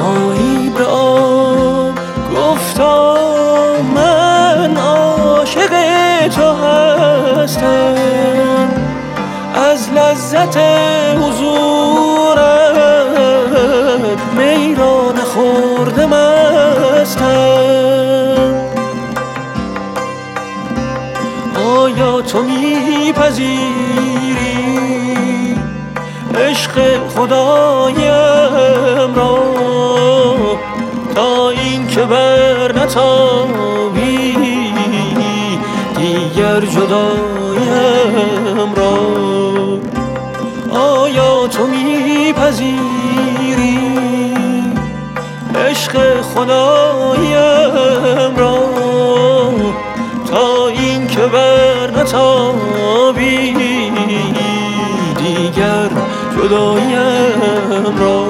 ماهی به آب گفتا من عاشق تو هستم، از لذت حضورت می را نخورده مستم. آیا تو میپذیری عشق خدایم را تا این که بر نتابی دیگر جدایم را؟ آیا تو میپذیری عشق خدایم را تا این که بر نتابی دیگر جدایم را؟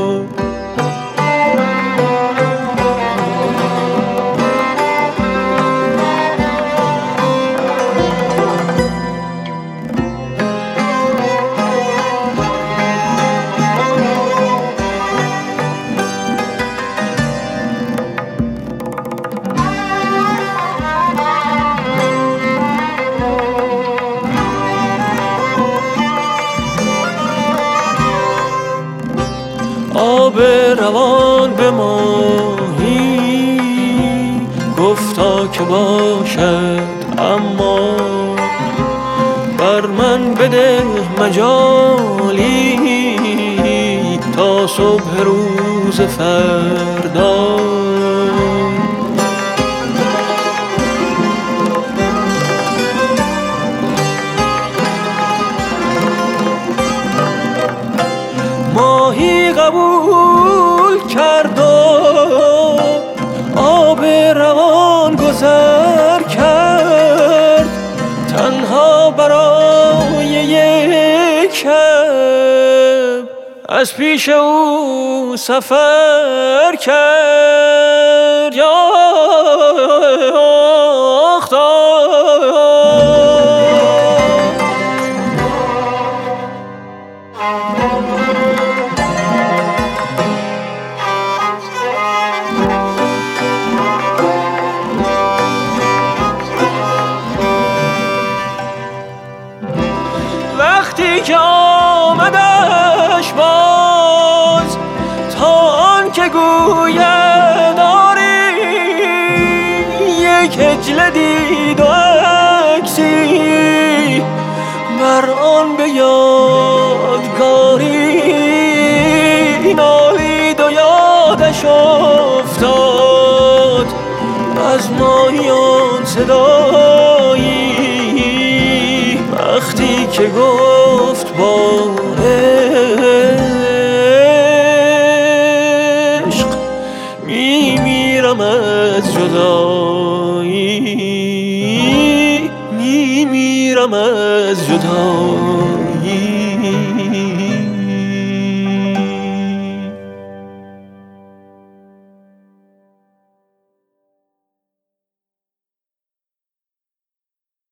آب روان به ماهی گفتا که باشد، اما بر من بده مجالی تا صبح روز فردا. ماهی قبول کرد و آب روان گذر کرد، تنها برای یک شب از پیش او سفر کرد. یا وقتی که آمدش باز تا آن که گوید آری، یک هجله دید و عکسی بر آن به یادگاری نالید و یادش افتاد از ماهیان صدایی وقتی که گفت با عشق میمیرم از جدایی، میمیرم از جدایی.